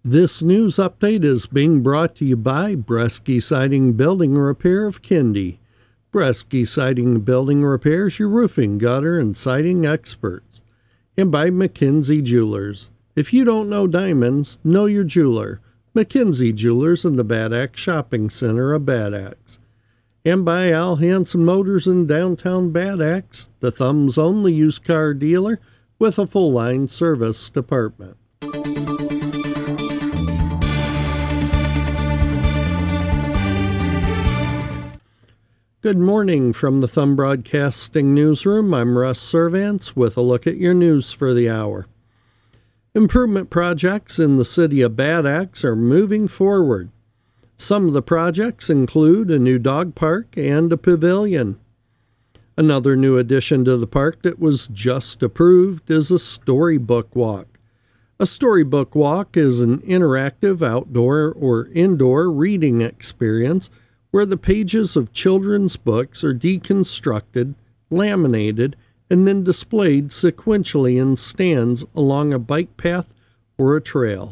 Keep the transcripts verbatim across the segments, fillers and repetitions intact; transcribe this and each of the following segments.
This news update is being brought to you by Bresky Siding Building Repair of Kindy. Bresky Siding Building Repairs, your roofing, gutter, and siding experts. And by McKinsey Jewelers. If you don't know diamonds, know your jeweler. McKinsey Jewelers in the Bad Axe Shopping Center of Bad Axe. And by Al Hansen Motors in downtown Bad Axe, the Thumb's only used car dealer with a full-line service department. Good morning from the Thumb Broadcasting Newsroom. I'm Russ Servants with a look at your news for the hour. Improvement projects in the city of Bad Axe are moving forward. Some of the projects include a new dog park and a pavilion. Another new addition to the park that was just approved is a storybook walk. A storybook walk is an interactive outdoor or indoor reading experience where the pages of children's books are deconstructed, laminated, and then displayed sequentially in stands along a bike path or a trail.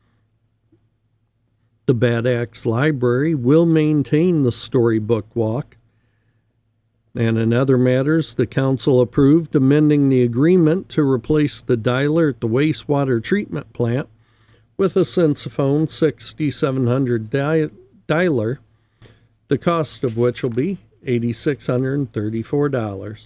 The Bad Axe Library will maintain the storybook walk. And in other matters, the council approved amending the agreement to replace the dialer at the wastewater treatment plant with a Sensaphone sixty-seven hundred di- dialer, the cost of which will be eight thousand six hundred thirty-four dollars.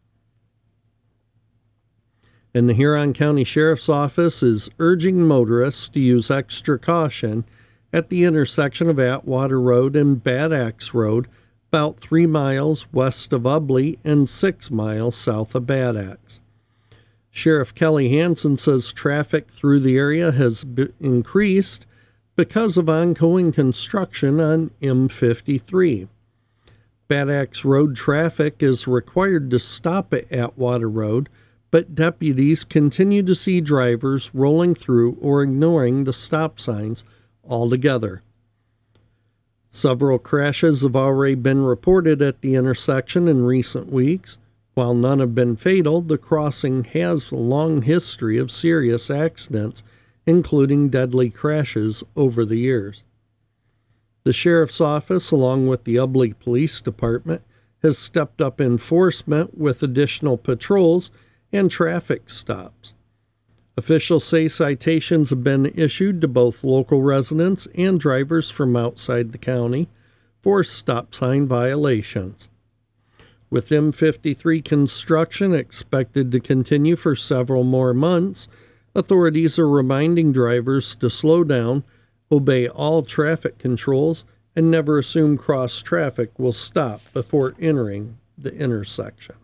And the Huron County Sheriff's Office is urging motorists to use extra caution at the intersection of Atwater Road and Bad Axe Road, about three miles west of Ubley and six miles south of Bad Axe. Sheriff Kelly Hansen says traffic through the area has b- increased because of ongoing construction on M fifty-three. Bad Axe Road traffic is required to stop at Atwater Road, but deputies continue to see drivers rolling through or ignoring the stop signs altogether. Several crashes have already been reported at the intersection in recent weeks. While none have been fatal, the crossing has a long history of serious accidents, including deadly crashes over the years. The Sheriff's Office, along with the Ubley Police Department, has stepped up enforcement with additional patrols and traffic stops. Officials say citations have been issued to both local residents and drivers from outside the county for stop sign violations. With M fifty-three construction expected to continue for several more months, authorities are reminding drivers to slow down, obey all traffic controls, and never assume cross traffic will stop before entering the intersection.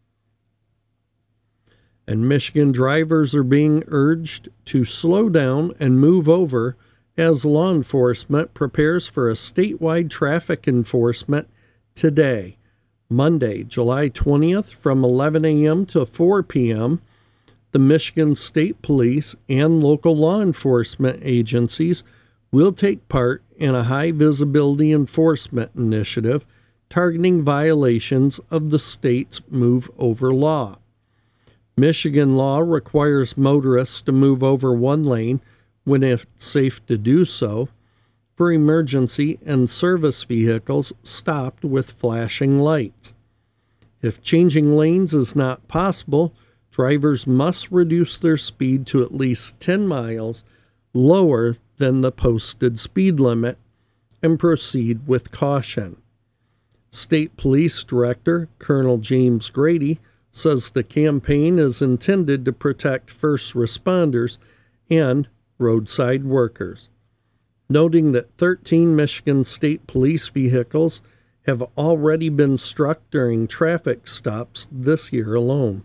And Michigan drivers are being urged to slow down and move over as law enforcement prepares for a statewide traffic enforcement today, Monday, July twentieth, from eleven a.m. to four p.m., the Michigan State Police and local law enforcement agencies will take part in a high-visibility enforcement initiative targeting violations of the state's Move Over law. Michigan law requires motorists to move over one lane when it's safe to do so for emergency and service vehicles stopped with flashing lights. If changing lanes is not possible, drivers must reduce their speed to at least ten miles lower than the posted speed limit and proceed with caution. State Police Director Colonel James Grady says the campaign is intended to protect first responders and roadside workers, noting that thirteen Michigan State Police vehicles have already been struck during traffic stops this year alone.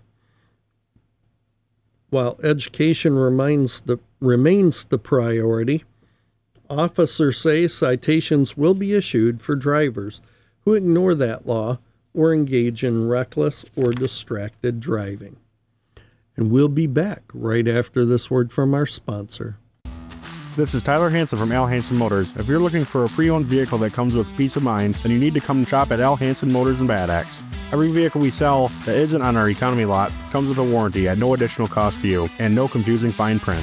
While education remains the, remains the priority, officers say citations will be issued for drivers who ignore that law or engage in reckless or distracted driving. And we'll be back right after this word from our sponsor. This is Tyler Hansen from Al Hansen Motors. If you're looking for a pre-owned vehicle that comes with peace of mind, then you need to come shop at Al Hansen Motors in Bad Axe. Every vehicle we sell that isn't on our economy lot comes with a warranty at no additional cost to you and no confusing fine print.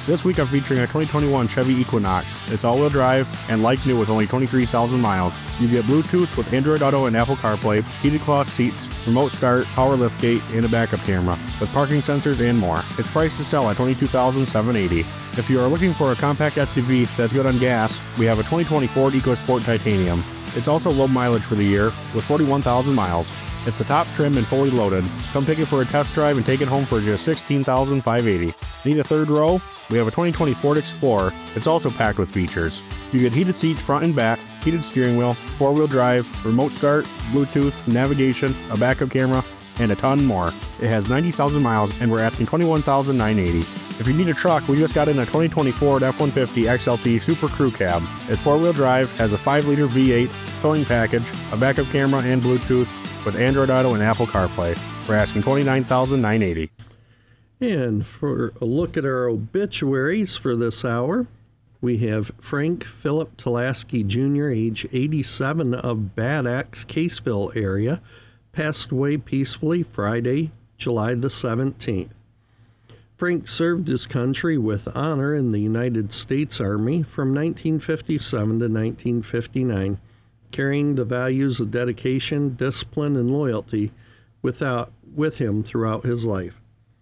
This week I'm featuring a twenty twenty-one Chevy Equinox. It's all-wheel drive and like new with only twenty-three thousand miles. You get Bluetooth with Android Auto and Apple CarPlay, heated cloth seats, remote start, power liftgate, and a backup camera, with parking sensors and more. It's priced to sell at twenty-two thousand seven hundred eighty dollars. If you are looking for a compact S U V that's good on gas, we have a twenty twenty Ford EcoSport Titanium. It's also low mileage for the year with forty-one thousand miles. It's the top trim and fully loaded. Come take it for a test drive and take it home for just sixteen thousand five hundred eighty dollars. Need a third row? We have a twenty twenty Ford Explorer. It's also packed with features. You get heated seats front and back, heated steering wheel, four-wheel drive, remote start, Bluetooth, navigation, a backup camera, and a ton more. It has ninety thousand miles and we're asking twenty-one thousand nine hundred eighty dollars. If you need a truck, we just got in a twenty twenty Ford F one fifty X L T Super Crew Cab. It's four-wheel drive, has a five liter V eight, towing package, a backup camera and Bluetooth, with Android Auto and Apple CarPlay. We're asking twenty-nine thousand nine hundred eighty dollars. And for a look at our obituaries for this hour, we have Frank Philip Tulaski Junior, age eighty-seven, of Bad Axe, Caseville area, passed away peacefully Friday, July the seventeenth. Frank served his country with honor in the United States Army from nineteen fifty-seven to nineteen fifty-nine, carrying the values of dedication, discipline, and loyalty without, with him throughout his life.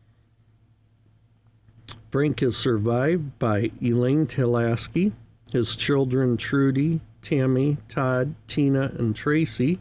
Frank is survived by Elaine Tulaski, his children Trudy, Tammy, Todd, Tina, and Tracy,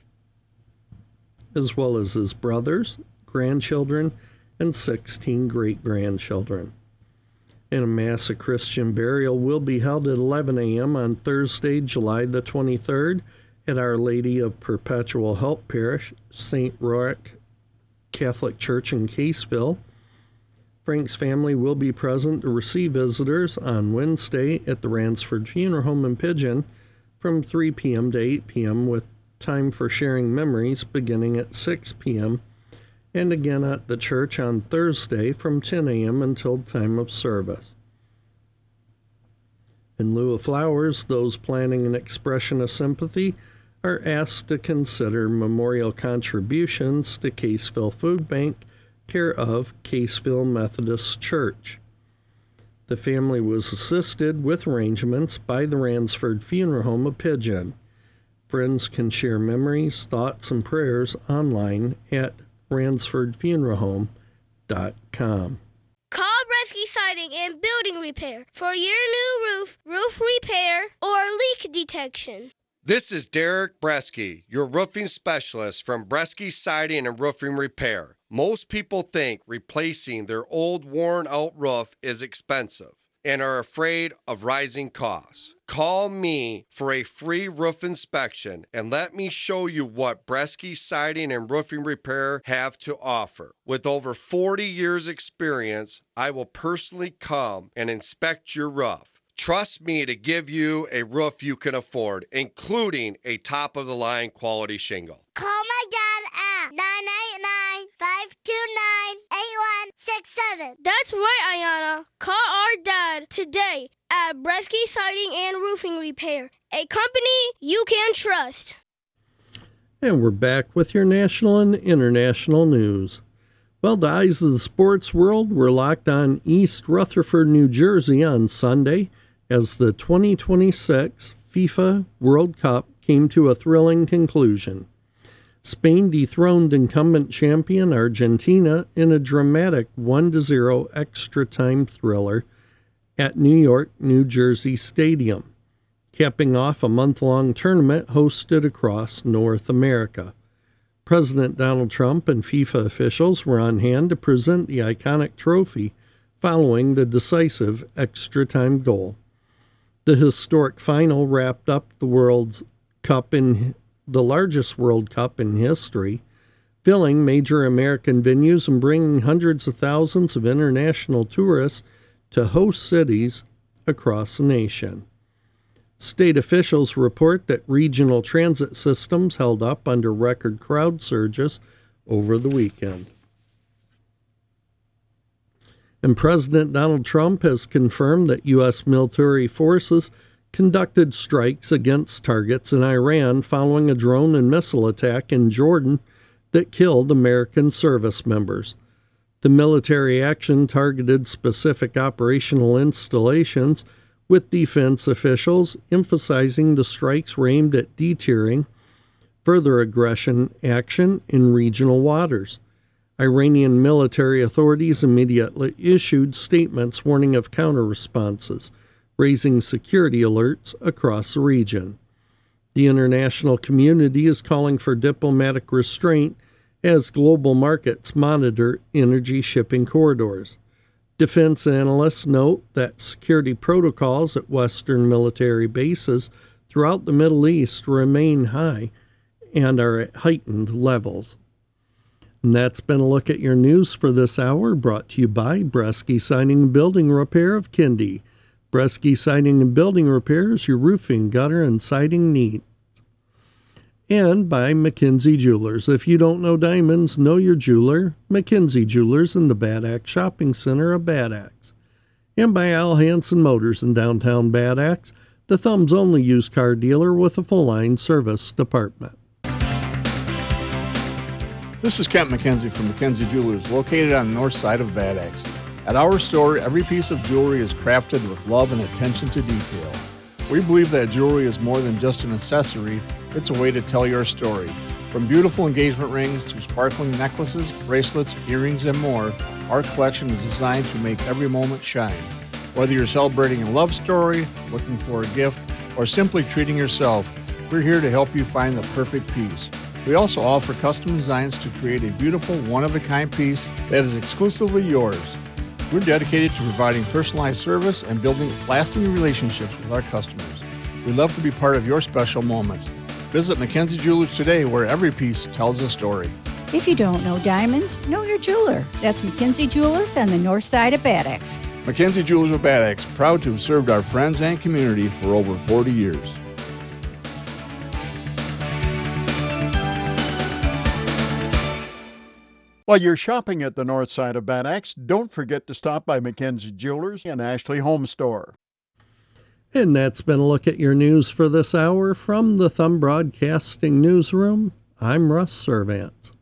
as well as his brothers, grandchildren, and sixteen great-grandchildren. And a Mass of Christian burial will be held at eleven a.m. on Thursday, July the twenty-third, at Our Lady of Perpetual Help Parish, Saint Roch Catholic Church in Caseville. Frank's family will be present to receive visitors on Wednesday at the Ransford Funeral Home in Pigeon from three p.m. to eight p.m. with time for sharing memories beginning at six p.m. and again at the church on Thursday from ten a.m. until time of service. In lieu of flowers, those planning an expression of sympathy are asked to consider memorial contributions to Caseville Food Bank, care of Caseville Methodist Church. The family was assisted with arrangements by the Ransford Funeral Home of Pigeon. Friends can share memories, thoughts, and prayers online at ransford funeral home dot com. Call Bresky Siding and Building Repair for your new roof, roof repair, or leak detection. This is Derek Bresky, your roofing specialist from Bresky Siding and Roofing Repair. Most people think replacing their old worn-out roof is expensive and are afraid of rising costs. Call me for a free roof inspection and let me show you what Bresky Siding and Roofing Repair have to offer. With over forty years experience, I will personally come and inspect your roof. Trust me to give you a roof you can afford, including a top-of-the-line quality shingle. Call my dad at nine eight nine, five two nine, eight one six seven. That's right, Ayana. Call our dad today at Bresky Siding and Roofing Repair, a company you can trust. And we're back with your national and international news. Well, the eyes of the sports world were locked on East Rutherford, New Jersey on Sunday as the twenty twenty-six FIFA World Cup came to a thrilling conclusion. Spain dethroned incumbent champion Argentina in a dramatic one to zero extra-time thriller at New York, New Jersey Stadium, capping off a month-long tournament hosted across North America. President Donald Trump and FIFA officials were on hand to present the iconic trophy following the decisive extra-time goal. The historic final wrapped up the World Cup in the largest World Cup in history, filling major American venues and bringing hundreds of thousands of international tourists to host cities across the nation. State officials report that regional transit systems held up under record crowd surges over the weekend. And President Donald Trump has confirmed that U S military forces conducted strikes against targets in Iran following a drone and missile attack in Jordan that killed American service members. The military action targeted specific operational installations, with defense officials emphasizing the strikes were aimed at deterring further aggression action in regional waters. Iranian military authorities immediately issued statements warning of counter-responses, raising security alerts across the region. The international community is calling for diplomatic restraint as global markets monitor energy shipping corridors. Defense analysts note that security protocols at Western military bases throughout the Middle East remain high and are at heightened levels. And that's been a look at your news for this hour, brought to you by Bresky Siding and Building Repair of Kindy. Bresky Siding and Building Repairs, your roofing, gutter, and siding needs. And by McKenzie Jewelers. If you don't know diamonds, know your jeweler. McKenzie Jewelers in the Bad Axe Shopping Center of Bad Axe. And by Al Hansen Motors in downtown Bad Axe, the Thumb's only used car dealer with a full-line service department. This is Kent McKenzie from McKenzie Jewelers, located on the north side of Bad Axe. At our store, every piece of jewelry is crafted with love and attention to detail. We believe that jewelry is more than just an accessory, it's a way to tell your story. From beautiful engagement rings to sparkling necklaces, bracelets, earrings, and more, our collection is designed to make every moment shine. Whether you're celebrating a love story, looking for a gift, or simply treating yourself, we're here to help you find the perfect piece. We also offer custom designs to create a beautiful, one-of-a-kind piece that is exclusively yours. We're dedicated to providing personalized service and building lasting relationships with our customers. We'd love to be part of your special moments. Visit McKenzie Jewelers today, where every piece tells a story. If you don't know diamonds, know your jeweler. That's McKenzie Jewelers on the north side of Bad Axe. McKenzie Jewelers of Bad Axe, proud to have served our friends and community for over forty years. While you're shopping at the north side of Bad Axe, don't forget to stop by McKenzie Jewelers and Ashley Home Store. And that's been a look at your news for this hour from the Thumb Broadcasting Newsroom. I'm Russ Servant.